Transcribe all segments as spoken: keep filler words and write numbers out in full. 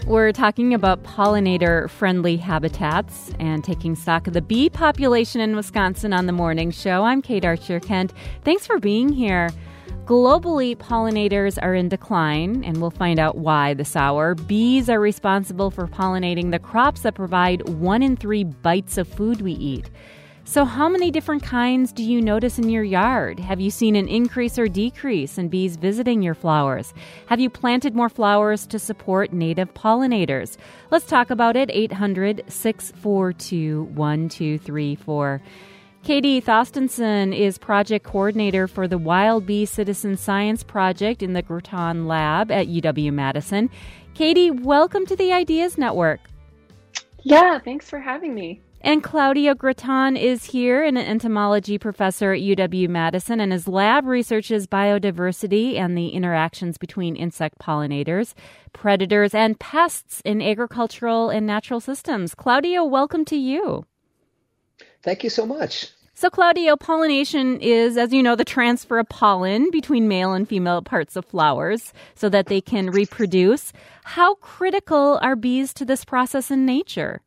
We're talking about pollinator-friendly habitats and taking stock of the bee population in Wisconsin on the morning show. I'm Kate Archer-Kent. Thanks for being here. Globally, pollinators are in decline, and we'll find out why this hour. Bees are responsible for pollinating the crops that provide one in three bites of food we eat. So how many different kinds do you notice in your yard? Have you seen an increase or decrease in bees visiting your flowers? Have you planted more flowers to support native pollinators? Let's talk about it. eight hundred, six four two, one two three four. Katie Thostenson is project coordinator for the Wild Bee Citizen Science Project in the Graton Lab at U W-Madison. Katie, welcome to the Ideas Network. Yeah, thanks for having me. And Claudio Graton is here, an entomology professor at U W-Madison, and his lab researches biodiversity and the interactions between insect pollinators, predators, and pests in agricultural and natural systems. Claudio, welcome to you. Thank you so much. So, Claudio, pollination is, as you know, the transfer of pollen between male and female parts of flowers so that they can reproduce. How critical are bees to this process in nature?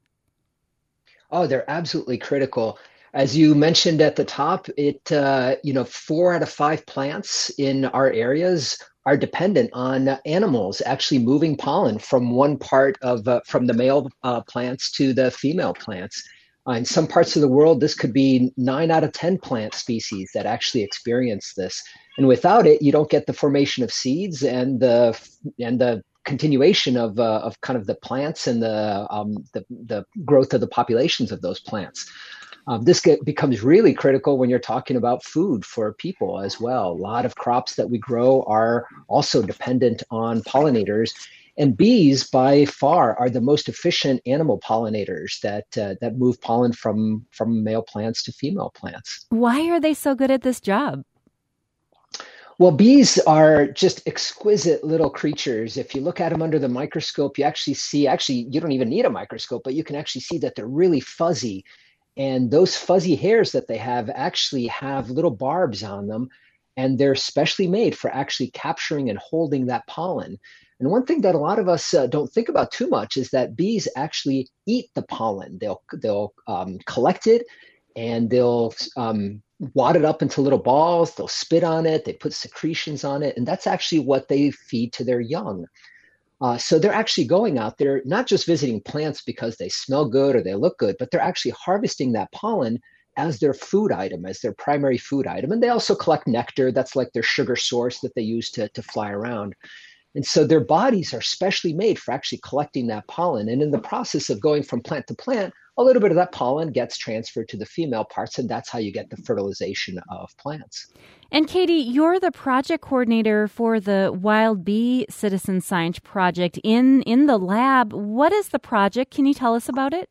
Oh, they're absolutely critical. As you mentioned at the top, it uh, you know, four out of five plants in our areas are dependent on animals actually moving pollen from one part of uh, from the male uh, plants to the female plants. Uh, in some parts of the world, this could be nine out of ten plant species that actually experience this. And without it, you don't get the formation of seeds and the and the continuation of uh, of kind of the plants and the, um, the the growth of the populations of those plants. Um, this get, becomes really critical when you're talking about food for people as well. A lot of crops that we grow are also dependent on pollinators, and bees by far are the most efficient animal pollinators that uh, that move pollen from from male plants to female plants. Why are they so good at this job? Well, bees are just exquisite little creatures. If you look at them under the microscope, you actually see, actually, you don't even need a microscope, but you can actually see that they're really fuzzy. And those fuzzy hairs that they have actually have little barbs on them, and they're specially made for actually capturing and holding that pollen. And one thing that a lot of us uh, don't think about too much is that bees actually eat the pollen. They'll, they'll um, collect it, and they'll um, wad it up into little balls, they'll spit on it, they put secretions on it, and that's actually what they feed to their young. Uh, so they're actually going out there, not just visiting plants because they smell good or they look good, but they're actually harvesting that pollen as their food item, as their primary food item. And they also collect nectar. That's like their sugar source that they use to, to fly around. And so their bodies are specially made for actually collecting that pollen. And in the process of going from plant to plant, a little bit of that pollen gets transferred to the female parts, and that's how you get the fertilization of plants. And Katie, you're the project coordinator for the Wild Bee Citizen Science Project in, in the lab. What is the project? Can you tell us about it?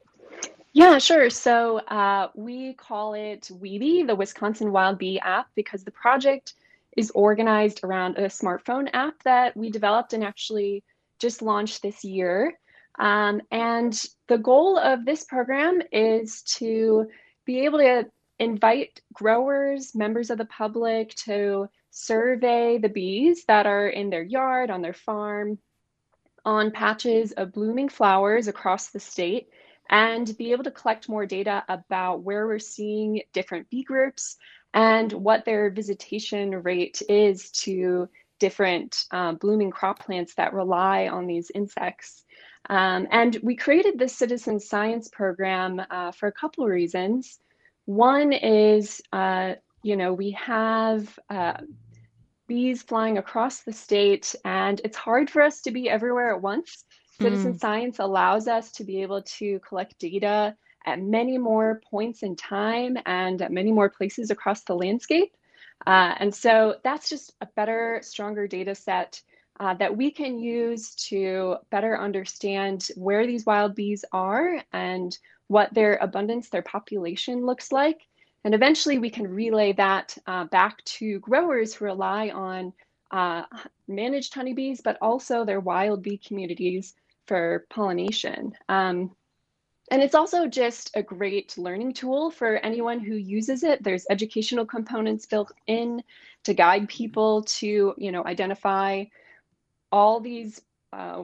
Yeah, sure. So uh, we call it Weebee, the Wisconsin Wild Bee app, because the project is organized around a smartphone app that we developed and actually just launched this year. Um, and the goal of this program is to be able to invite growers, members of the public, to survey the bees that are in their yard, on their farm, on patches of blooming flowers across the state, and be able to collect more data about where we're seeing different bee groups and what their visitation rate is to different uh, blooming crop plants that rely on these insects. Um, and we created this citizen science program uh, for a couple of reasons. One is, uh, you know, we have uh, bees flying across the state, and it's hard for us to be everywhere at once. Mm. Citizen science allows us to be able to collect data at many more points in time and at many more places across the landscape. Uh, and so that's just a better, stronger data set Uh, that we can use to better understand where these wild bees are and what their abundance, their population looks like. And eventually we can relay that uh, back to growers who rely on uh, managed honeybees, but also their wild bee communities for pollination. Um, and it's also just a great learning tool for anyone who uses it. There's educational components built in to guide people to, you know, identify all these uh, over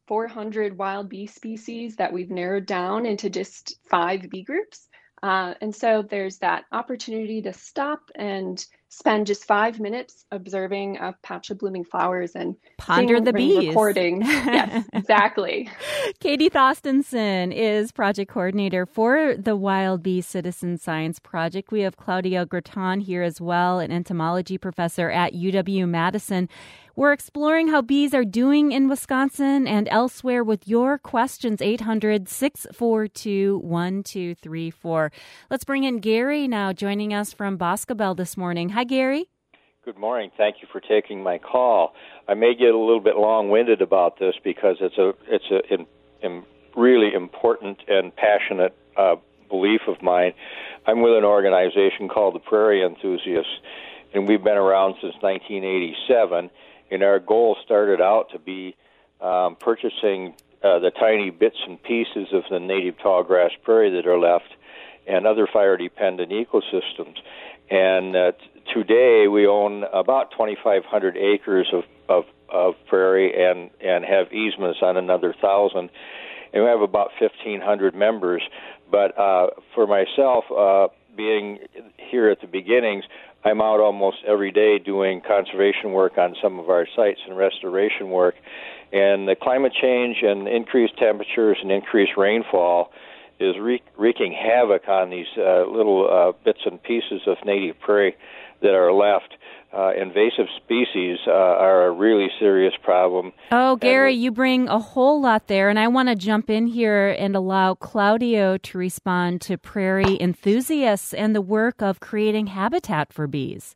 four hundred wild bee species that we've narrowed down into just five bee groups. Uh, and so there's that opportunity to stop and spend just five minutes observing a patch of blooming flowers and ponder the bees. Recording. Yes, exactly. Katie Thorstensen is project coordinator for the Wild Bee Citizen Science Project. We have Claudia Groton here as well, an entomology professor at U W-Madison. We're exploring how bees are doing in Wisconsin and elsewhere with your questions, eight hundred, six four two, one two three four. Let's bring in Gary now, joining us from Boscobel this morning. Hi, Gary. Good morning. Thank you for taking my call. I may get a little bit long-winded about this because it's a it's a in, in really important and passionate uh, belief of mine. I'm with an organization called the Prairie Enthusiasts, and we've been around since nineteen eighty-seven. And our goal started out to be um, purchasing uh, the tiny bits and pieces of the native tallgrass prairie that are left and other fire-dependent ecosystems. And uh, t- today we own about twenty-five hundred acres of, of, of prairie and, and have easements on another thousand. And we have about fifteen hundred members. But uh, for myself, uh, being here at the beginnings, I'm out almost every day doing conservation work on some of our sites and restoration work. And the climate change and increased temperatures and increased rainfall is wreak, wreaking havoc on these uh, little uh, bits and pieces of native prairie that are left. Uh, invasive species uh, are a really serious problem. Oh, Gary, you bring a whole lot there, and I want to jump in here and allow Claudio to respond to prairie enthusiasts and the work of creating habitat for bees.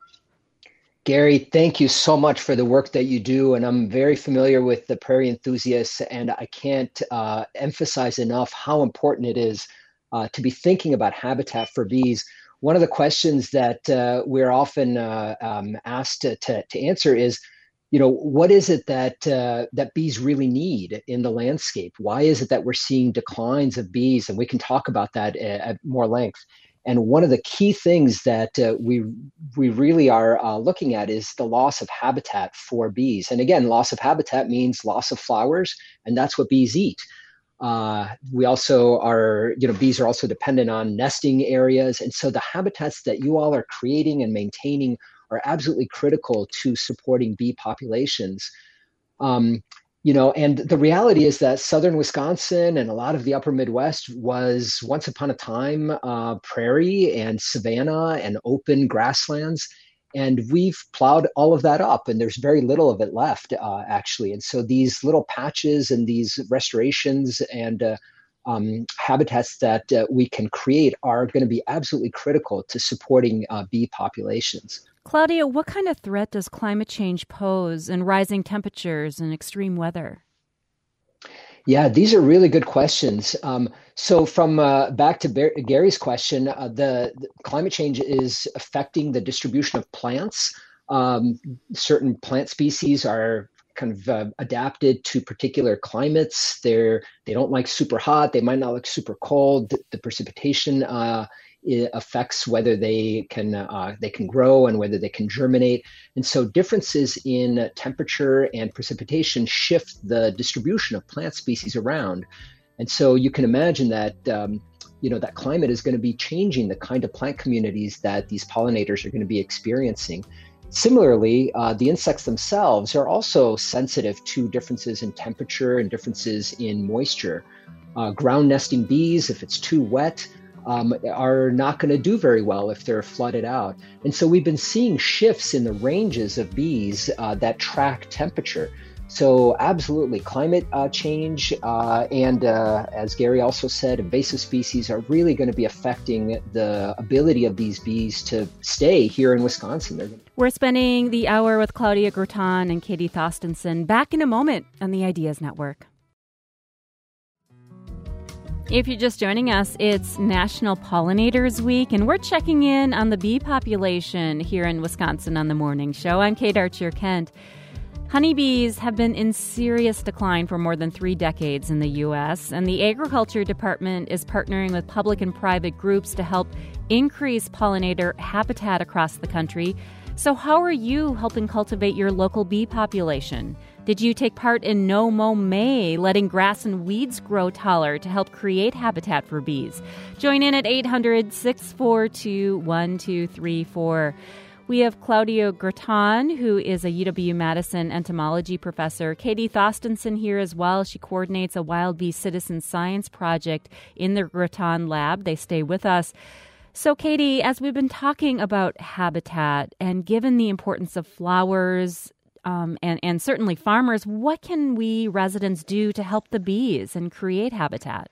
Gary, thank you so much for the work that you do, and I'm very familiar with the prairie enthusiasts, and I can't uh, emphasize enough how important it is uh, to be thinking about habitat for bees. One of the questions that uh, we're often uh, um, asked to, to, to answer is, you know, what is it that uh, that bees really need in the landscape? Why is it that we're seeing declines of bees? And we can talk about that at, at more length. And one of the key things that uh, we we really are uh, looking at is the loss of habitat for bees. And again, loss of habitat means loss of flowers, and that's what bees eat. Uh, we also are, you know, bees are also dependent on nesting areas. And so the habitats that you all are creating and maintaining are absolutely critical to supporting bee populations. Um, you know, and the reality is that southern Wisconsin and a lot of the upper Midwest was once upon a time uh, prairie and savanna and open grasslands. And we've plowed all of that up, and there's very little of it left, uh, actually. And so these little patches and these restorations and uh, um, habitats that uh, we can create are going to be absolutely critical to supporting uh, bee populations. Claudia, what kind of threat does climate change pose and rising temperatures and extreme weather? Yeah, these are really good questions. Um, so from uh, back to Bar- Gary's question, uh, the, the climate change is affecting the distribution of plants. Um, certain plant species are kind of uh, adapted to particular climates. They're, they don't like super hot. They might not like super cold. The, the precipitation uh, it affects whether they can uh, they can grow and whether they can germinate. And so differences in temperature and precipitation shift the distribution of plant species around. And so you can imagine that um, you know that climate is going to be changing the kind of plant communities that these pollinators are going to be experiencing. Similarly, uh, the insects themselves are also sensitive to differences in temperature and differences in moisture. Uh, ground nesting bees, if it's too wet, Um, are not going to do very well if they're flooded out. And so we've been seeing shifts in the ranges of bees uh, that track temperature. So absolutely, climate uh, change uh, and uh, as Gary also said, invasive species are really going to be affecting the ability of these bees to stay here in Wisconsin. We're spending the hour with Claudia Groton and Katie Thorstensen. Back in a moment on the Ideas Network. If you're just joining us, it's National Pollinators Week, and we're checking in on the bee population here in Wisconsin on the Morning Show. I'm Kate Archer-Kent. Honeybees have been in serious decline for more than three decades in the U S, and the Agriculture Department is partnering with public and private groups to help increase pollinator habitat across the country. So how are you helping cultivate your local bee population? Did you take part in No Mow May, letting grass and weeds grow taller to help create habitat for bees? Join in at eight hundred, six four two, one two three four. We have Claudio Graton, who is a U W-Madison entomology professor. Katie Thostenson here as well. She coordinates a wild bee citizen science project in the Graton lab. They stay with us. So, Katie, as we've been talking about habitat and given the importance of flowers um, and, and certainly farmers, what can we residents do to help the bees and create habitat?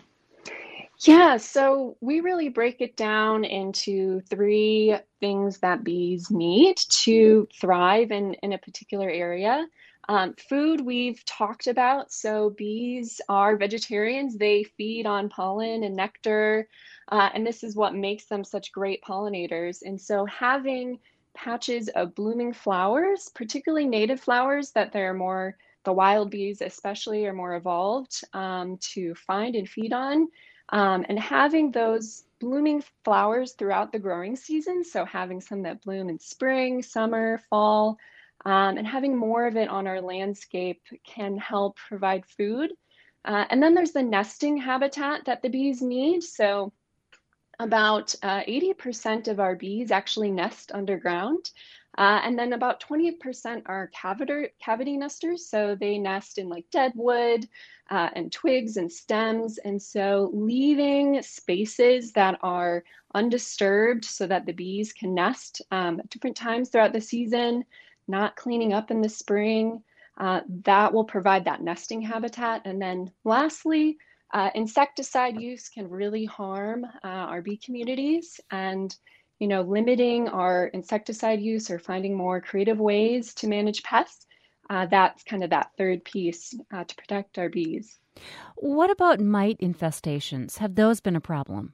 Yeah, so we really break it down into three things that bees need to thrive in, in a particular area. Um, food we've talked about. So bees are vegetarians. They feed on pollen and nectar, uh, and this is what makes them such great pollinators. And so having patches of blooming flowers, particularly native flowers that they're more, the wild bees especially, are more evolved um, to find and feed on. Um, and having those blooming flowers throughout the growing season, so having some that bloom in spring, summer, fall, um, and having more of it on our landscape can help provide food. Uh, and then there's the nesting habitat that the bees need. So about uh, eighty percent of our bees actually nest underground. Uh, and then about twenty percent are cavity, cavity nesters. So they nest in like dead wood uh, and twigs and stems. And so leaving spaces that are undisturbed so that the bees can nest um, at different times throughout the season, not cleaning up in the spring, uh, that will provide that nesting habitat. And then lastly, uh, insecticide use can really harm uh, our bee communities. And you know, limiting our insecticide use or finding more creative ways to manage pests, uh, that's kind of that third piece uh, to protect our bees. What about mite infestations? Have those been a problem?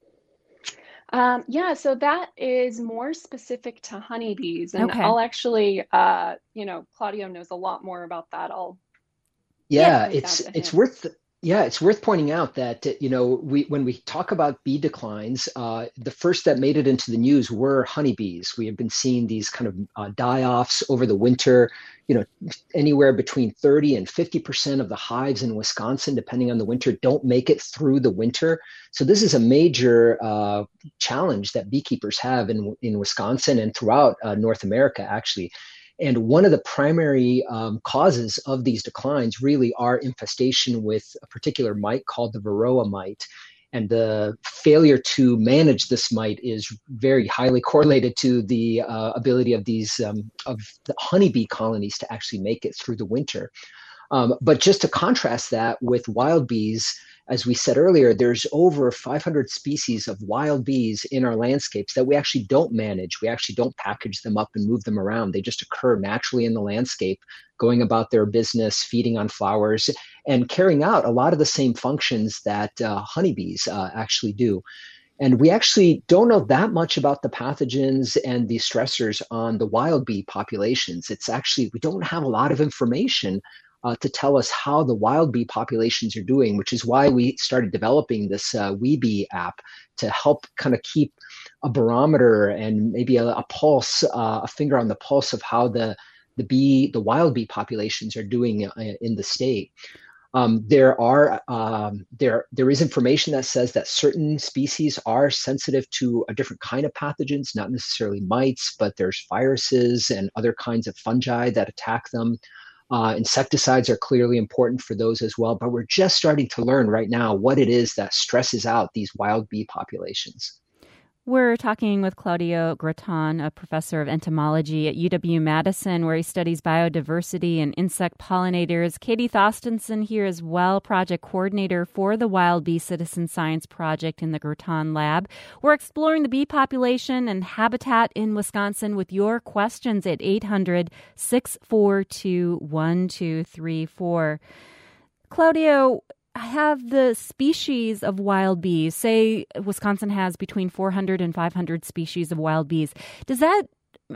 Um, yeah, so that is more specific to honeybees. And Okay. I'll actually, uh, you know, Claudio knows a lot more about that. I'll Yeah, point it's that to it's him. worth yeah, it's worth pointing out that you know we when we talk about bee declines, uh, the first that made it into the news were honeybees. We have been seeing these kind of uh, die-offs over the winter. You know, anywhere between thirty and fifty percent of the hives in Wisconsin, depending on the winter, don't make it through the winter. So this is a major uh, challenge that beekeepers have in in Wisconsin and throughout uh, North America, actually. And one of the primary um, causes of these declines really are infestation with a particular mite called the Varroa mite. And the failure to manage this mite is very highly correlated to the uh, ability of these um, of the honeybee colonies to actually make it through the winter. Um, but just to contrast that with wild bees, as we said earlier, there's over five hundred species of wild bees in our landscapes that we actually don't manage. We actually don't package them up and move them around. They just occur naturally in the landscape, going about their business, feeding on flowers, and carrying out a lot of the same functions that uh, honeybees uh, actually do. And we actually don't know that much about the pathogens and the stressors on the wild bee populations. It's actually, we don't have a lot of information Uh, to tell us how the wild bee populations are doing, which is why we started developing this uh, WeBee app to help kind of keep a barometer and maybe a, a pulse, uh, a finger on the pulse of how the the bee, the wild bee populations are doing uh, in the state. Um, there are um, there there is information that says that certain species are sensitive to a different kind of pathogens, not necessarily mites, but there's viruses and other kinds of fungi that attack them. Uh, insecticides are clearly important for those as well, but we're just starting to learn right now what it is that stresses out these wild bee populations. We're talking with Claudio Graton, a professor of entomology at U W-Madison, where he studies biodiversity and insect pollinators. Katie Thostenson here as well, project coordinator for the Wild Bee Citizen Science Project in the Graton Lab. We're exploring the bee population and habitat in Wisconsin with your questions at eight hundred, six four two, one two three four. Claudio, have the species of wild bees, say Wisconsin has between four hundred and five hundred species of wild bees, does that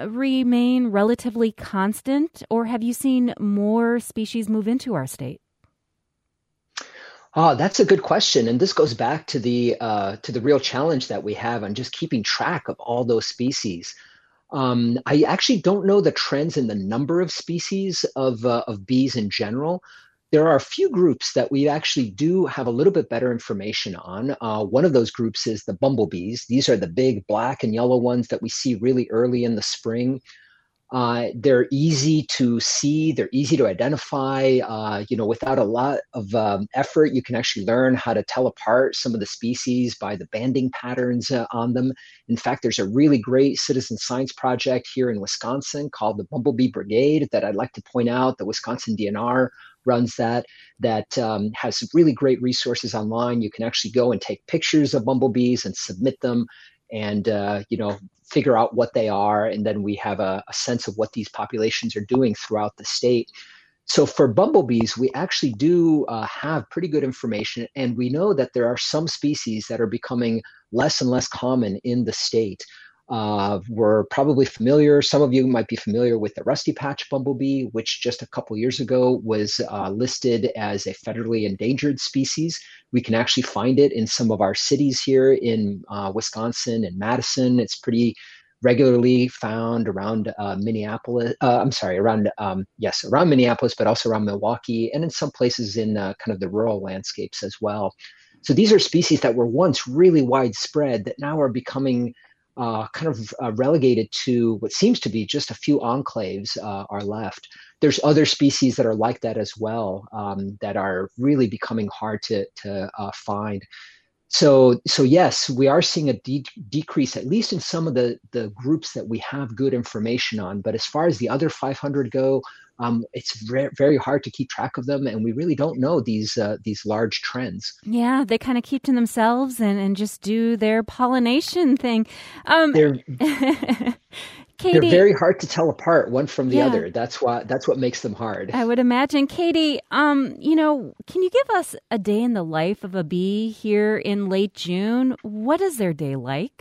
remain relatively constant, or have you seen more species move into our state? Oh, that's a good question. And this goes back to the uh, to the real challenge that we have on just keeping track of all those species. Um, I actually don't know the trends in the number of species of, uh, of bees in general. There are a few groups that we actually do have a little bit better information on. Uh, one of those groups is the bumblebees. These are the big black and yellow ones that we see really early in the spring. Uh, they're easy to see. They're easy to identify. Uh, you know, without a lot of um, effort, you can actually learn how to tell apart some of the species by the banding patterns uh, on them. In fact, there's a really great citizen science project here in Wisconsin called the Bumblebee Brigade that I'd like to point out. The Wisconsin D N R runs that, that um, has really great resources online. You can actually go and take pictures of bumblebees and submit them and, uh, you know, figure out what they are. And then we have a, a sense of what these populations are doing throughout the state. So for bumblebees, we actually do uh, have pretty good information. And we know that there are some species that are becoming less and less common in the state. Uh, we're probably familiar, some of you might be familiar with the rusty patch bumblebee, which just a couple years ago was uh, listed as a federally endangered species. We can actually find it in some of our cities here in uh, Wisconsin and Madison. It's pretty regularly found around uh, Minneapolis, uh, I'm sorry, around, um, yes, around Minneapolis, but also around Milwaukee and in some places in uh, kind of the rural landscapes as well. So these are species that were once really widespread that now are becoming Uh, kind of uh, relegated to what seems to be just a few enclaves uh, are left. There's other species that are like that as well, um, that are really becoming hard to, to uh, find. So, so yes, we are seeing a de- decrease, at least in some of the, the groups that we have good information on. But as far as the other five hundred go, um, it's re- very hard to keep track of them. And we really don't know these uh, these large trends. Yeah, they kind of keep to themselves and, and just do their pollination thing. Um, they're, Katie, they're very hard to tell apart one from the yeah. other. That's why that's what makes them hard. I would imagine. Katie, um, you know, can you give us a day in the life of a bee here in late June? What is their day like?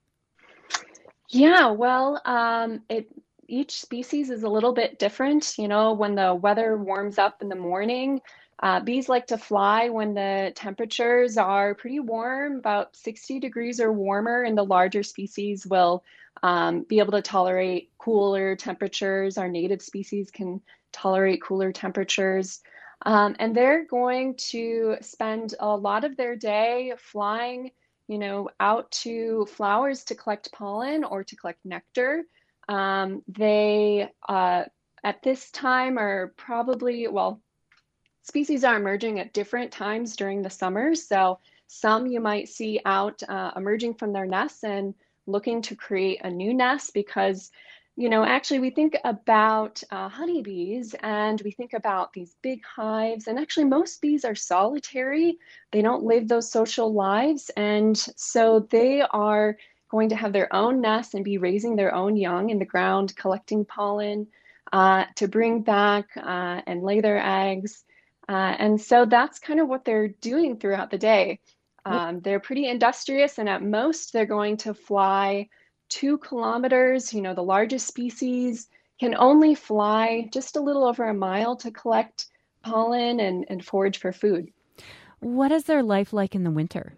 Yeah, well, um, it each species is a little bit different. You know, when the weather warms up in the morning, uh, bees like to fly when the temperatures are pretty warm, about sixty degrees or warmer, and the larger species will um, be able to tolerate cooler temperatures. Our native species can tolerate cooler temperatures. Um, and they're going to spend a lot of their day flying, you know, out to flowers to collect pollen or to collect nectar. Um, they, uh, at this time, are probably, well, species are emerging at different times during the summer. So some you might see out uh, emerging from their nests and looking to create a new nest because, you know, actually we think about uh, honeybees and we think about these big hives, and actually most bees are solitary. They don't live those social lives. And so they are going to have their own nests and be raising their own young in the ground, collecting pollen uh, to bring back uh, and lay their eggs. Uh, and so that's kind of what they're doing throughout the day. Um, they're pretty industrious, and at most they're going to fly two kilometers. You know, the largest species can only fly just a little over a mile to collect pollen and, and forage for food. What is their life like in the winter?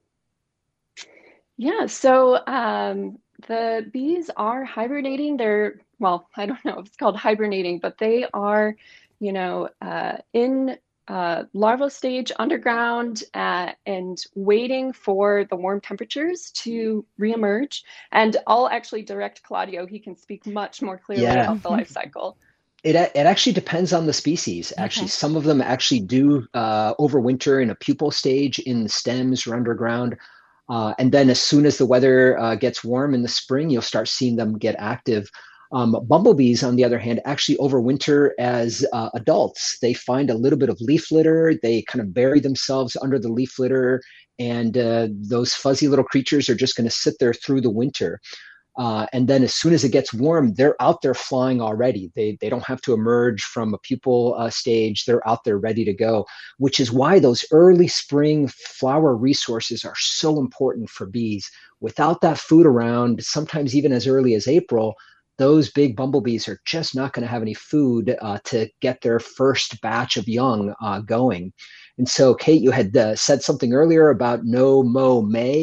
Yeah, so um, the bees are hibernating. They're, well, I don't know if it's called hibernating, but they are, you know, uh, in uh, larval stage underground uh, and waiting for the warm temperatures to reemerge. And I'll actually direct Claudio. He can speak much more clearly Yeah. about the life cycle. It, it actually depends on the species. Actually, Okay. some of them actually do uh, overwinter in a pupal stage in the stems or underground. Uh, and then as soon as the weather uh, gets warm in the spring, you'll start seeing them get active. Um, bumblebees, on the other hand, actually overwinter as uh, adults. They find a little bit of leaf litter. They kind of bury themselves under the leaf litter. And uh, those fuzzy little creatures are just going to sit there through the winter. Uh, and then as soon as it gets warm, they're out there flying already. They they don't have to emerge from a pupal uh, stage. They're out there ready to go, which is why those early spring flower resources are so important for bees. Without that food around, sometimes even as early as April, those big bumblebees are just not going to have any food uh, to get their first batch of young uh, going. And so, Kate, you had uh, said something earlier about no mow May.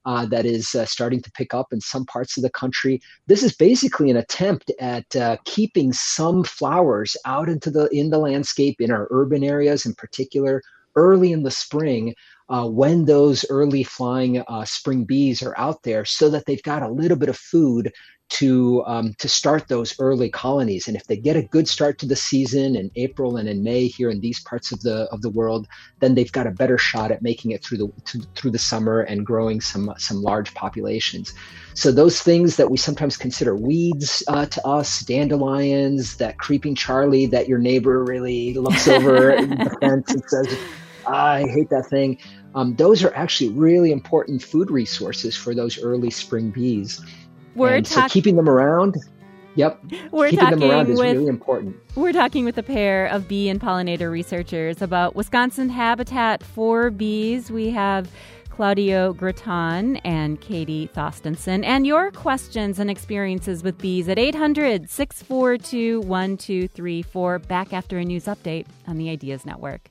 uh, that is uh, starting to pick up in some parts of the country. This is basically an attempt at uh, keeping some flowers out into the in the landscape in our urban areas in particular early in the spring, uh, when those early flying uh, spring bees are out there, so that they've got a little bit of food to um, to start those early colonies. And if they get a good start to the season in April and in May here in these parts of the of the world, then they've got a better shot at making it through the to, through the summer and growing some some large populations. So those things that we sometimes consider weeds uh, to us, dandelions, that creeping Charlie that your neighbor really looks over the fence and says, I hate that thing. Um, those are actually really important food resources for those early spring bees. We're and talk- so keeping them around, yep, we're keeping talking them around is with, really important. We're talking with a pair of bee and pollinator researchers about Wisconsin habitat for bees. We have Claudio Graton and Katie Thostenson, and your questions and experiences with bees at eight hundred, six four two, one two three four. Back after a news update on the Ideas Network.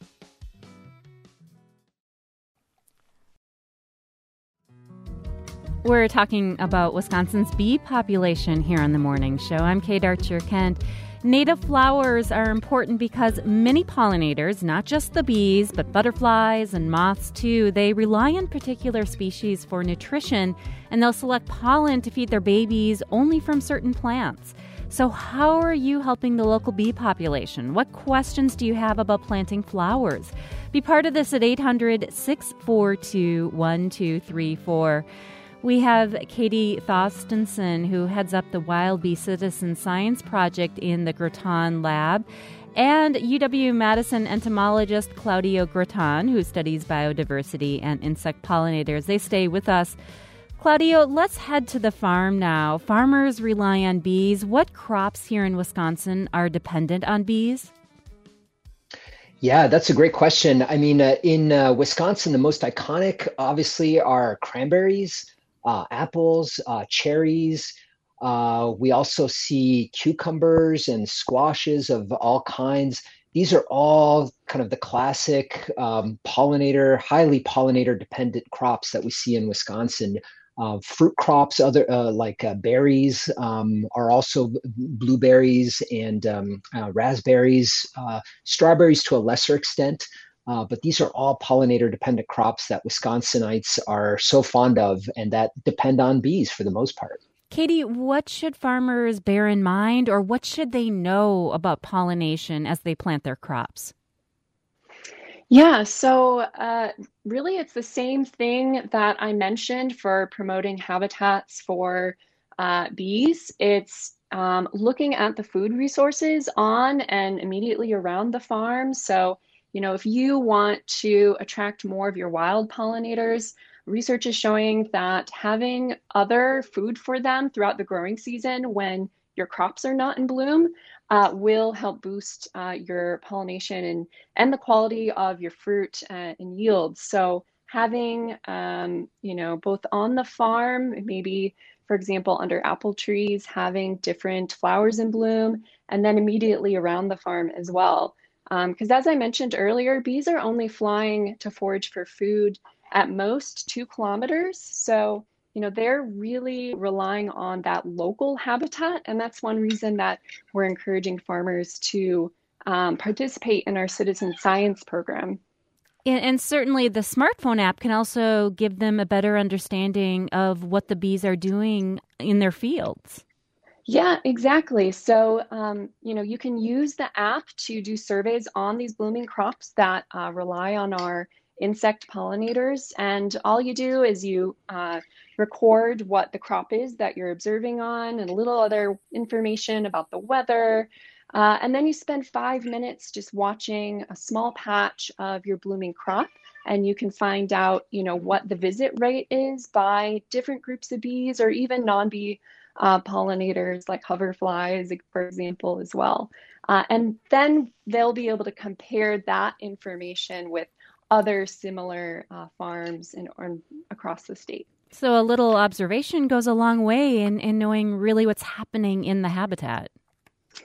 We're talking about Wisconsin's bee population here on The Morning Show. I'm Kate Archer-Kent. Native flowers are important because many pollinators, not just the bees, but butterflies and moths too, they rely on particular species for nutrition, and they'll select pollen to feed their babies only from certain plants. So how are you helping the local bee population? What questions do you have about planting flowers? Be part of this at eight hundred, six four two, one two three four. We have Katie Thostenson, who heads up the Wild Bee Citizen Science Project in the Graton Lab, and U W-Madison entomologist Claudio Graton, who studies biodiversity and insect pollinators. They stay with us. Claudio, let's head to the farm now. Farmers rely on bees. What crops here in Wisconsin are dependent on bees? Yeah, that's a great question. I mean, uh, in uh, Wisconsin, the most iconic, obviously, are cranberries, Uh, apples, uh, cherries. Uh, we also see cucumbers and squashes of all kinds. These are all kind of the classic um, pollinator, highly pollinator dependent crops that we see in Wisconsin. Uh, fruit crops, other uh, like uh, berries, um, are also blueberries and um, uh, raspberries, uh, strawberries to a lesser extent. Uh, but these are all pollinator-dependent crops that Wisconsinites are so fond of and that depend on bees for the most part. Katie, what should farmers bear in mind, or what should they know about pollination as they plant their crops? Yeah, so uh, really it's the same thing that I mentioned for promoting habitats for uh, bees. It's um, looking at the food resources on and immediately around the farm. So you know, if you want to attract more of your wild pollinators, research is showing that having other food for them throughout the growing season when your crops are not in bloom uh, will help boost uh, your pollination and, and the quality of your fruit uh, and yields. So having, um, you know, both on the farm, maybe, for example, under apple trees, having different flowers in bloom, and then immediately around the farm as well. Because um, as I mentioned earlier, bees are only flying to forage for food at most two kilometers. So, you know, they're really relying on that local habitat. And that's one reason that we're encouraging farmers to um, participate in our citizen science program. And, and certainly the smartphone app can also give them a better understanding of what the bees are doing in their fields. Yeah, exactly. So, um, you know, you can use the app to do surveys on these blooming crops that uh, rely on our insect pollinators. And all you do is you uh, record what the crop is that you're observing on and a little other information about the weather. Uh, and then you spend five minutes just watching a small patch of your blooming crop. And you can find out, you know, what the visit rate is by different groups of bees or even non-bee Uh, pollinators like hoverflies, for example, as well. Uh, and then they'll be able to compare that information with other similar uh, farms in, or across the state. So a little observation goes a long way in, in knowing really what's happening in the habitat.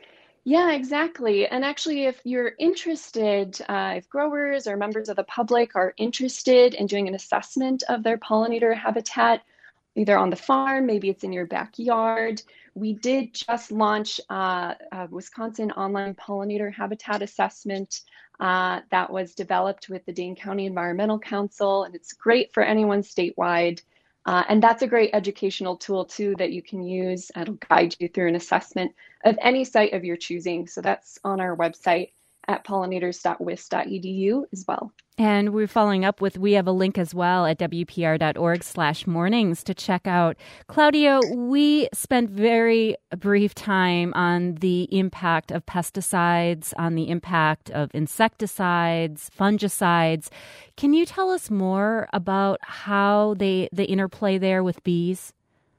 Yeah, exactly. And actually, if you're interested, uh, if growers or members of the public are interested in doing an assessment of their pollinator habitat, either on the farm, maybe it's in your backyard, we did just launch uh, a Wisconsin online pollinator habitat assessment uh, that was developed with the Dane County Environmental Council, and it's great for anyone statewide. Uh, and that's a great educational tool too that you can use. It'll guide you through an assessment of any site of your choosing. So that's on our website at pollinators dot w i s dot e d u as well. And we're following up with, we have a link as well at w p r dot org slash mornings to check out. Claudio, we spent very brief time on the impact of pesticides, on the impact of insecticides, fungicides. Can you tell us more about how they the interplay there with bees?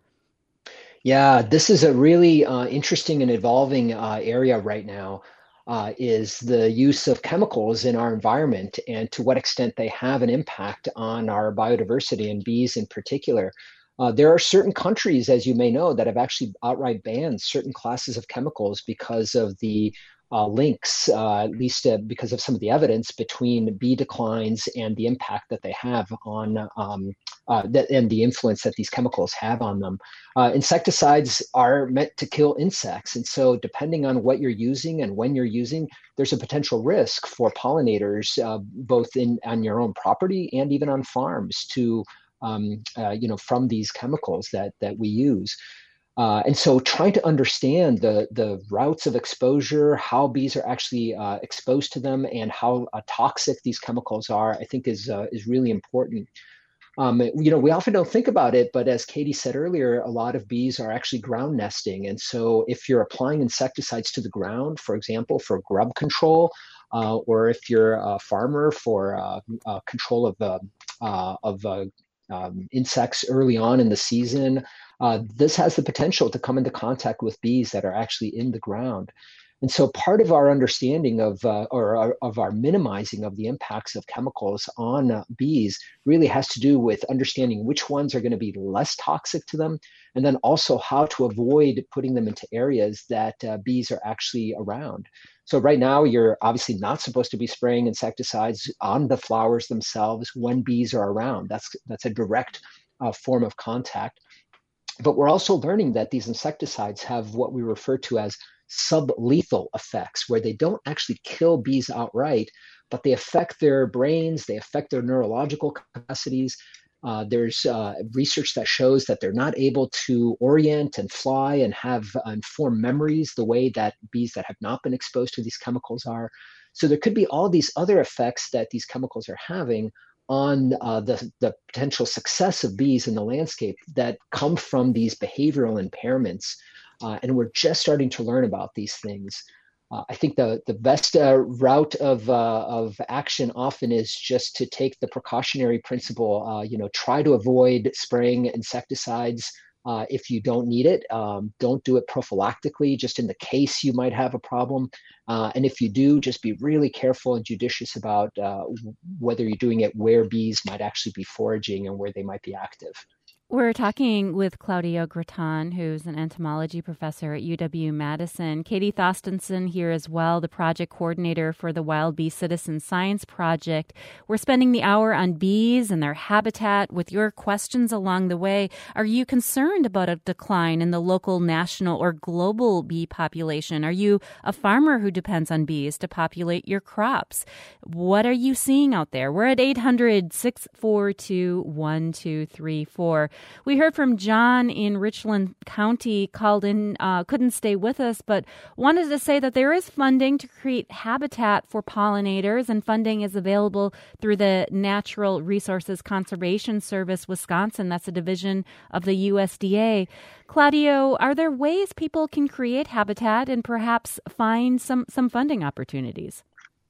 Yeah, this is a really uh, interesting and evolving uh, area right now. Uh, is the use of chemicals in our environment and to what extent they have an impact on our biodiversity and bees in particular. Uh, there are certain countries, as you may know, that have actually outright banned certain classes of chemicals because of the uh, links, uh, at least uh, because of some of the evidence between bee declines and the impact that they have on um, uh, that, and the influence that these chemicals have on them. Uh, insecticides are meant to kill insects. And so depending on what you're using and when you're using, there's a potential risk for pollinators, uh, both in on your own property and even on farms to, um, uh, you know, from these chemicals that, that we use. Uh, and so trying to understand the, the routes of exposure, how bees are actually uh, exposed to them and how uh, toxic these chemicals are, I think is, uh, is really important. Um, you know, we often don't think about it, but as Katie said earlier, a lot of bees are actually ground nesting. And so if you're applying insecticides to the ground, for example, for grub control, uh, or if you're a farmer for uh, uh, control of, uh, uh, of uh, um, insects early on in the season, uh, this has the potential to come into contact with bees that are actually in the ground. And so part of our understanding of, uh, or our, of our minimizing of the impacts of chemicals on uh, bees really has to do with understanding which ones are going to be less toxic to them, and then also how to avoid putting them into areas that uh, bees are actually around. So right now, you're obviously not supposed to be spraying insecticides on the flowers themselves when bees are around. That's, that's a direct uh, form of contact. But we're also learning that these insecticides have what we refer to as sublethal effects, where they don't actually kill bees outright, but they affect their brains, they affect their neurological capacities. Uh, there's uh, research that shows that they're not able to orient and fly and have uh, and form memories the way that bees that have not been exposed to these chemicals are. So there could be all these other effects that these chemicals are having on uh, the, the potential success of bees in the landscape that come from these behavioral impairments. Uh, and we're just starting to learn about these things. Uh, I think the, the best uh, route of, uh, of action often is just to take the precautionary principle, uh, you know, try to avoid spraying insecticides uh, if you don't need it. Um, don't do it prophylactically, just in the case you might have a problem. Uh, and if you do, just be really careful and judicious about uh, whether you're doing it where bees might actually be foraging and where they might be active. We're talking with Claudio Graton, who's an entomology professor at U W-Madison. Katie Thostenson here as well, the project coordinator for the Wild Bee Citizen Science Project. We're spending the hour on bees and their habitat with your questions along the way. Are you concerned about a decline in the local, national, or global bee population? Are you a farmer who depends on bees to populate your crops? What are you seeing out there? We're at eight hundred, six four two, one two three four. We heard from John in Richland County, called in, uh, couldn't stay with us, but wanted to say that there is funding to create habitat for pollinators, and funding is available through the Natural Resources Conservation Service Wisconsin. That's a division of the U S D A. Claudio, are there ways people can create habitat and perhaps find some, some funding opportunities?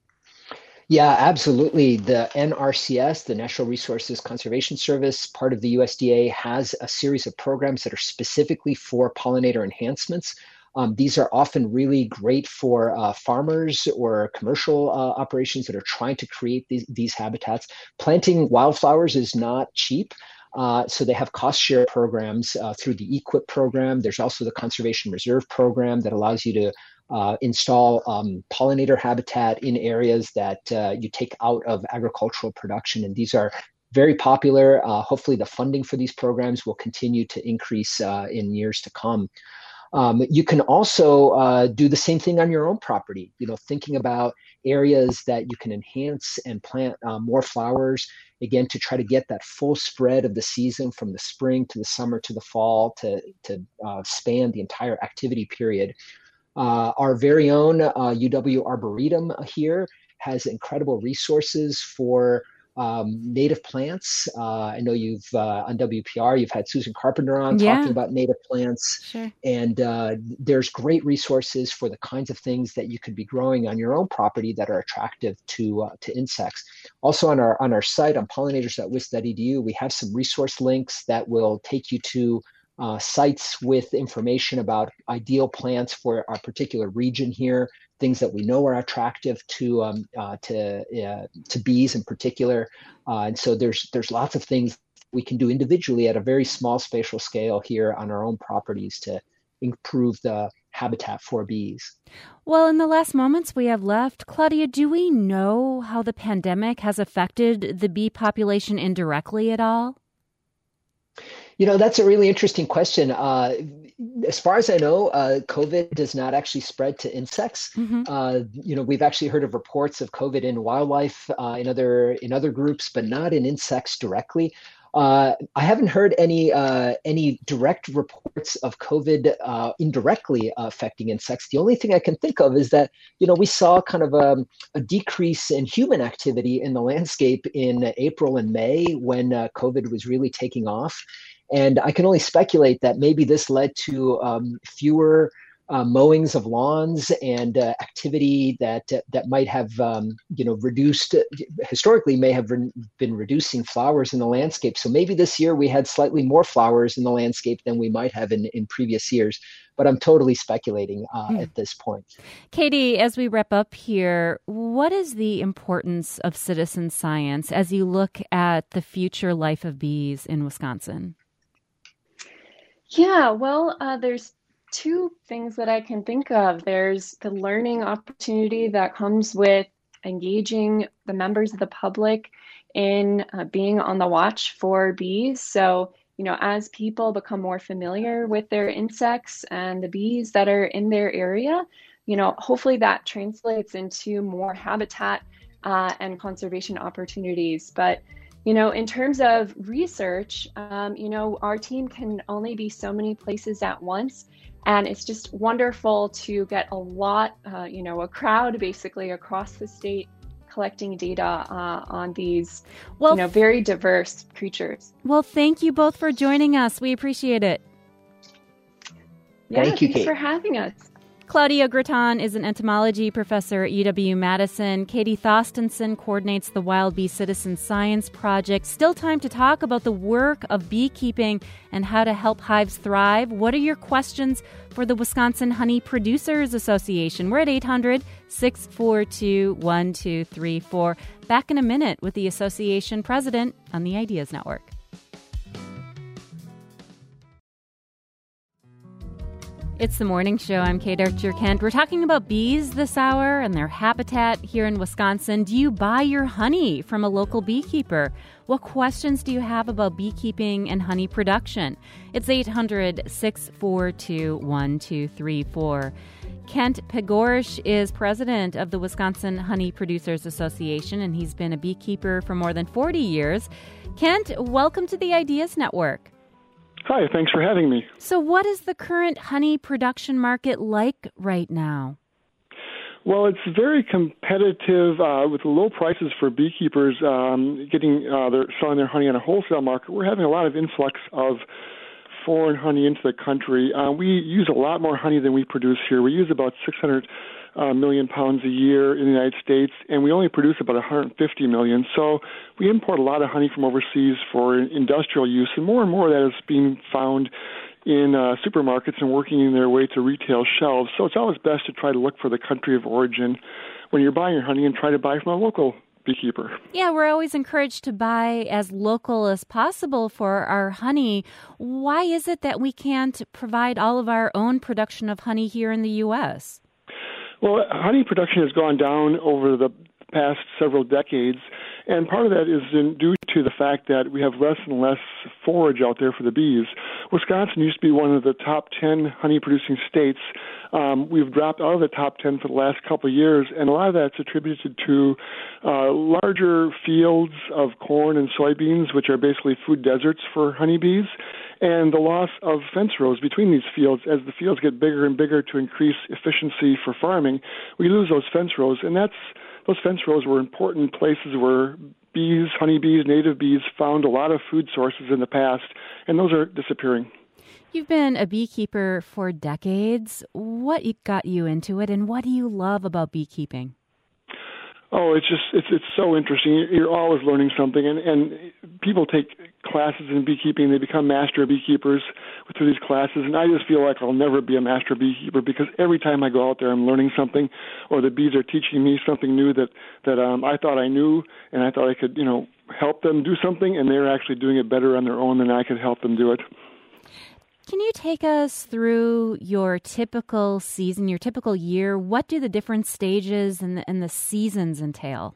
Yeah, absolutely. The N R C S, the Natural Resources Conservation Service, part of the U S D A, has a series of programs that are specifically for pollinator enhancements. Um, these are often really great for uh, farmers or commercial uh, operations that are trying to create these, these habitats. Planting wildflowers is not cheap. Uh, so they have cost share programs uh, through the E Q I P program. There's also the Conservation Reserve program that allows you to uh, install um, pollinator habitat in areas that uh, you take out of agricultural production. And these are very popular. Uh, hopefully the funding for these programs will continue to increase uh, in years to come. Um, you can also uh, do the same thing on your own property, you know, thinking about areas that you can enhance and plant uh, more flowers, again, to try to get that full spread of the season from the spring to the summer to the fall to, to uh, span the entire activity period. Uh, our very own uh, U W Arboretum here has incredible resources for Um, native plants. Uh, I know you've uh, on W P R, you've had Susan Carpenter on yeah. talking about native plants. Sure. And uh, there's great resources for the kinds of things that you could be growing on your own property that are attractive to uh, to insects. Also on our on our site on pollinators dot wisc dot e d u, we have some resource links that will take you to uh, sites with information about ideal plants for our particular region here, things that we know are attractive to um, uh, to uh, to bees in particular, uh, and so there's there's lots of things we can do individually at a very small spatial scale here on our own properties to improve the habitat for bees. Well, in the last moments we have left, Claudia, do we know how the pandemic has affected the bee population indirectly at all? You know, that's a really interesting question. Uh, as far as I know, uh, COVID does not actually spread to insects. Mm-hmm. Uh, you know, we've actually heard of reports of COVID in wildlife, uh, in other in other groups, but not in insects directly. Uh, I haven't heard any uh, any direct reports of COVID uh, indirectly affecting insects. The only thing I can think of is that, you know, we saw kind of a, a decrease in human activity in the landscape in April and May when uh, COVID was really taking off. And I can only speculate that maybe this led to um, fewer uh, mowings of lawns and uh, activity that uh, that might have um, you know reduced historically may have re- been reducing flowers in the landscape. So maybe this year we had slightly more flowers in the landscape than we might have in, in previous years. But I'm totally speculating uh, mm. at this point. Katie, as we wrap up here, what is the importance of citizen science as you look at the future life of bees in Wisconsin? Yeah, well, uh, there's two things that I can think of. There's the learning opportunity that comes with engaging the members of the public in uh, being on the watch for bees. So, you know, as people become more familiar with their insects and the bees that are in their area, you know, hopefully that translates into more habitat uh, and conservation opportunities. But you know, in terms of research, um, you know, our team can only be so many places at once. And it's just wonderful to get a lot, uh, you know, a crowd basically across the state collecting data uh, on these, well, you know, very diverse creatures. Well, thank you both for joining us. We appreciate it. Yeah, thank you, thanks Kate. for having us. Claudia Gratton is an entomology professor at U W-Madison. Katie Thostenson coordinates the Wild Bee Citizen Science Project. Still time to talk about the work of beekeeping and how to help hives thrive. What are your questions for the Wisconsin Honey Producers Association? We're at eight hundred, six four two, one two three four. Back in a minute with the association president on the Ideas Network. It's the morning show. I'm Kate Archer-Kent. We're talking about bees this hour and their habitat here in Wisconsin. Do you buy your honey from a local beekeeper? What questions do you have about beekeeping and honey production? It's eight hundred, six four two, one two three four. Kent Pegorish is president of the Wisconsin Honey Producers Association, and he's been a beekeeper for more than forty years. Kent, welcome to the Ideas Network. Hi, thanks for having me. So what is the current honey production market like right now? Well, it's very competitive uh, with low prices for beekeepers um, getting uh, they're selling their honey on a wholesale market. We're having a lot of influx of foreign honey into the country. Uh, we use a lot more honey than we produce here. We use about six hundred uh, million pounds a year in the United States, and we only produce about one hundred fifty million. So we import a lot of honey from overseas for industrial use, and more and more of that is being found in uh, supermarkets and working their way to retail shelves. So it's always best to try to look for the country of origin when you're buying your honey and try to buy from a local beekeeper. Yeah, we're always encouraged to buy as local as possible for our honey. Why is it that we can't provide all of our own production of honey here in the U S? Well, honey production has gone down over the past several decades, and part of that is in, due to the fact that we have less and less forage out there for the bees. Wisconsin used to be one of the top ten honey-producing states. Um, we've dropped out of the top ten for the last couple of years, and a lot of that's attributed to uh, larger fields of corn and soybeans, which are basically food deserts for honeybees, and the loss of fence rows between these fields. As the fields get bigger and bigger to increase efficiency for farming, we lose those fence rows, and that's those fence rows were important places where bees, honeybees, native bees found a lot of food sources in the past, and those are disappearing. You've been a beekeeper for decades. What got you into it, and what do you love about beekeeping? Oh, it's just, it's it's so interesting. You're always learning something, and, and people take classes in beekeeping. They become master beekeepers through these classes, and I just feel like I'll never be a master beekeeper because every time I go out there, I'm learning something, or the bees are teaching me something new that, that um, I thought I knew, and I thought I could, you know, help them do something, and they're actually doing it better on their own than I could help them do it. Can you take us through your typical season, your typical year? What do the different stages and the, and the seasons entail?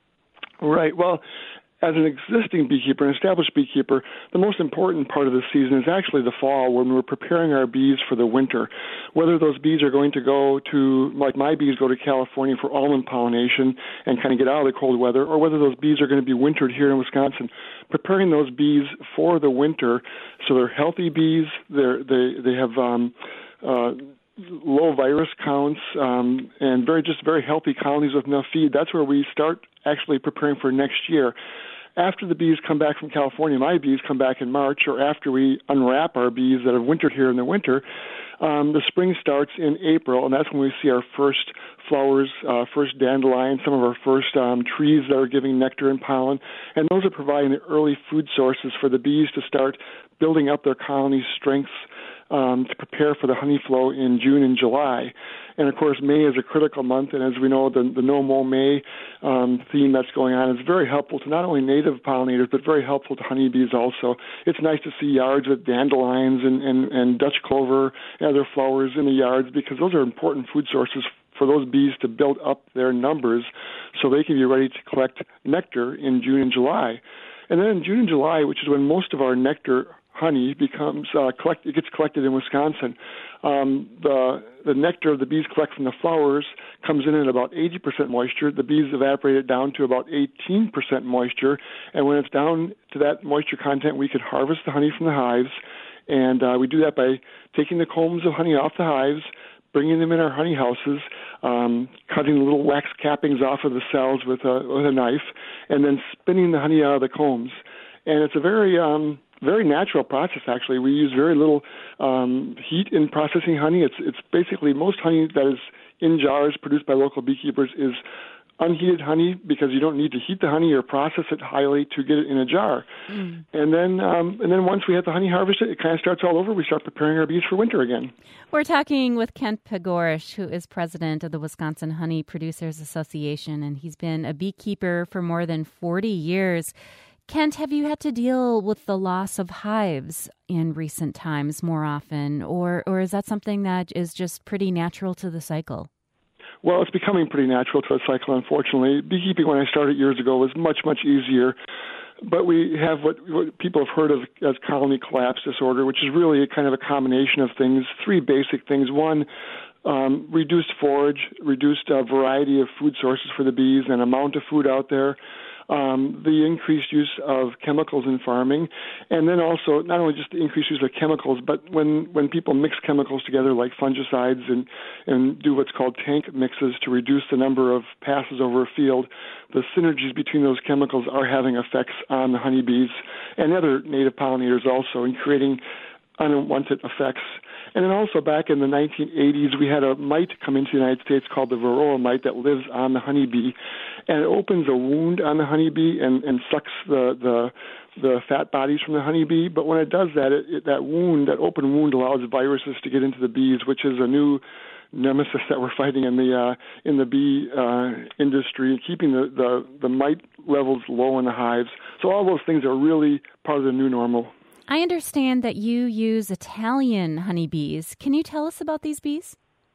Right. Well, as an existing beekeeper, an established beekeeper, the most important part of the season is actually the fall when we're preparing our bees for the winter. Whether those bees are going to go to, like my bees go to California for almond pollination and kind of get out of the cold weather, or whether those bees are going to be wintered here in Wisconsin. Preparing those bees for the winter so they're healthy bees, they're, they they have um, uh, low virus counts, um, and very just very healthy colonies with enough feed. That's where we start actually preparing for next year. After the bees come back from California, my bees come back in March, or after we unwrap our bees that have wintered here in the winter, um, the spring starts in April, and that's when we see our first flowers, uh, first dandelions, some of our first um, trees that are giving nectar and pollen, and those are providing the early food sources for the bees to start building up their colony's strengths um, to prepare for the honey flow in June and July. And, of course, May is a critical month, and as we know, the, the No Mow May um, theme that's going on is very helpful to not only native pollinators, but very helpful to honeybees also. It's nice to see yards with dandelions and, and, and Dutch clover and other flowers in the yards because those are important food sources for those bees to build up their numbers so they can be ready to collect nectar in June and July. And then in June and July, which is when most of our nectar honey becomes uh, collect, it gets collected in Wisconsin. Um, the the nectar the bees collect from the flowers comes in at about eighty percent moisture. The bees evaporate it down to about eighteen percent moisture, and when it's down to that moisture content, we can harvest the honey from the hives, and uh, we do that by taking the combs of honey off the hives, bringing them in our honey houses, um, cutting the little wax cappings off of the cells with a, with a knife, and then spinning the honey out of the combs. And it's a very um, very natural process, actually. We use very little um, heat in processing honey. It's it's basically most honey that is in jars produced by local beekeepers is unheated honey because you don't need to heat the honey or process it highly to get it in a jar. Mm. And then um, and then once we have the honey harvested, it kind of starts all over. We start preparing our bees for winter again. We're talking with Kent Pogorish, who is president of the Wisconsin Honey Producers Association, and he's been a beekeeper for more than forty years. Kent, have you had to deal with the loss of hives in recent times more often, or or is that something that is just pretty natural to the cycle? Well, it's becoming pretty natural to the cycle, unfortunately. Beekeeping, when I started years ago, was much, much easier. But we have what, what people have heard of as colony collapse disorder, which is really a kind of a combination of things, three basic things. One, um, reduced forage, reduced uh, variety of food sources for the bees and amount of food out there. Um, the increased use of chemicals in farming, and then also not only just the increased use of chemicals, but when, when people mix chemicals together like fungicides and, and do what's called tank mixes to reduce the number of passes over a field, the synergies between those chemicals are having effects on the honeybees and other native pollinators also in creating unwanted effects. And then also back in the nineteen eighties, we had a mite come into the United States called the varroa mite that lives on the honeybee, and it opens a wound on the honeybee and, and sucks the, the the fat bodies from the honeybee. But when it does that, it, it, that wound, that open wound, allows viruses to get into the bees, which is a new nemesis that we're fighting in the uh, in the bee uh, industry, keeping the, the the mite levels low in the hives. So all those things are really part of the new normal. I understand that you use Italian honeybees. Can you tell us about these bees?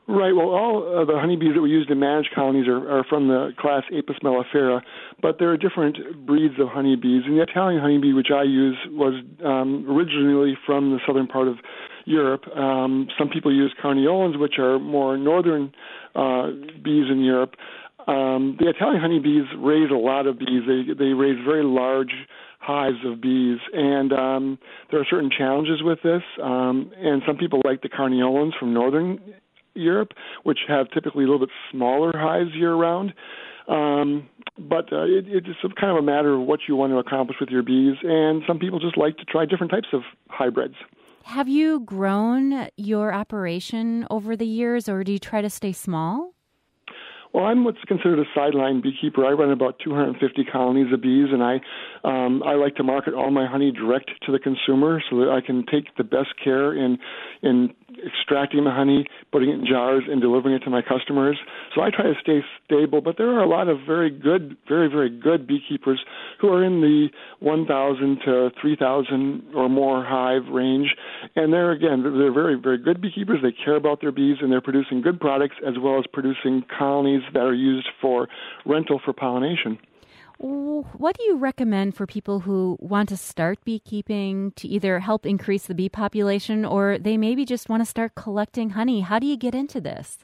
Right. Well, all uh, the honeybees that we use to manage colonies are, are from the class Apis mellifera, but there are different breeds of honeybees. And the Italian honeybee, which I use, was um, originally from the southern part of Europe. Um, some people use carniolans, which are more northern uh, bees in Europe. Um, the Italian honeybees raise a lot of bees. They they raise very large hives of bees, and um, there are certain challenges with this. Um, and some people like the carniolans from northern Europe, which have typically a little bit smaller hives year-round. Um, but uh, it, it's kind of a matter of what you want to accomplish with your bees, and some people just like to try different types of hybrids. Have you grown your operation over the years, or do you try to stay small? Well, I'm what's considered a sideline beekeeper. I run about two hundred fifty colonies of bees, and I um, I like to market all my honey direct to the consumer so that I can take the best care in in extracting the honey, putting it in jars, and delivering it to my customers. So I try to stay stable, but there are a lot of very good, very, very good beekeepers who are in the one thousand to three thousand or more hive range. And they're, again, they're very, very good beekeepers. They care about their bees, and they're producing good products as well as producing colonies that are used for rental for pollination. What do you recommend for people who want to start beekeeping to either help increase the bee population, or they maybe just want to start collecting honey? How do you get into this?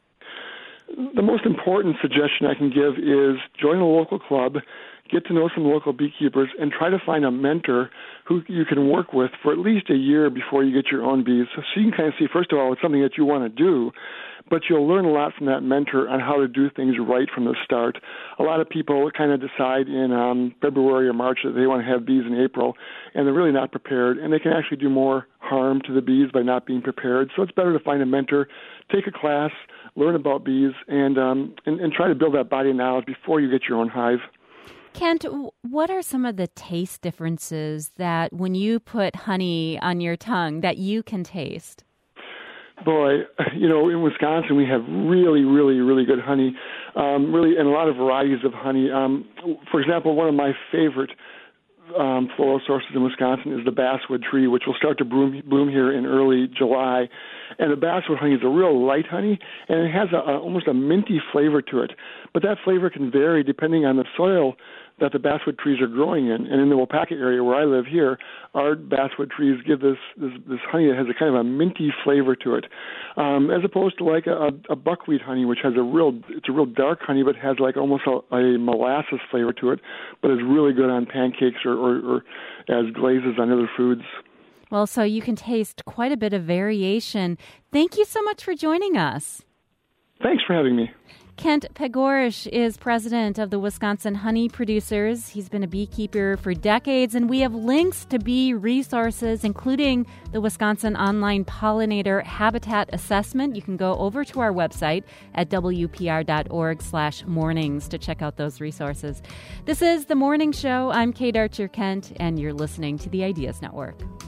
The most important suggestion I can give is join a local club, get to know some local beekeepers, and try to find a mentor who you can work with for at least a year before you get your own bees. So you can kind of see, first of all, it's something that you want to do, but you'll learn a lot from that mentor on how to do things right from the start. A lot of people kind of decide in um, February or March that they want to have bees in April, and they're really not prepared, and they can actually do more harm to the bees by not being prepared. So it's better to find a mentor, take a class, learn about bees, and um, and, and try to build that body of knowledge before you get your own hive. Kent, what are some of the taste differences that when you put honey on your tongue that you can taste? Boy, you know, in Wisconsin we have really, really, really good honey, um, really, and a lot of varieties of honey. Um, for example, one of my favorite um, floral sources in Wisconsin is the basswood tree, which will start to bloom, bloom here in early July. And the basswood honey is a real light honey, and it has a, a, almost a minty flavor to it. But that flavor can vary depending on the soil that the basswood trees are growing in. And in the Waupaca area where I live here, our basswood trees give this this, this honey that has a kind of a minty flavor to it, um, as opposed to like a, a buckwheat honey, which has a real, it's a real dark honey, but has like almost a, a molasses flavor to it, but is really good on pancakes or, or, or as glazes on other foods. Well, so you can taste quite a bit of variation. Thank you so much for joining us. Thanks for having me. Kent Pegorish is president of the Wisconsin Honey Producers. He's been a beekeeper for decades, and we have links to bee resources, including the Wisconsin Online Pollinator Habitat Assessment. You can go over to our website at w p r dot org slash mornings to check out those resources. This is The Morning Show. I'm Kate Archer Kent, and you're listening to the Ideas Network.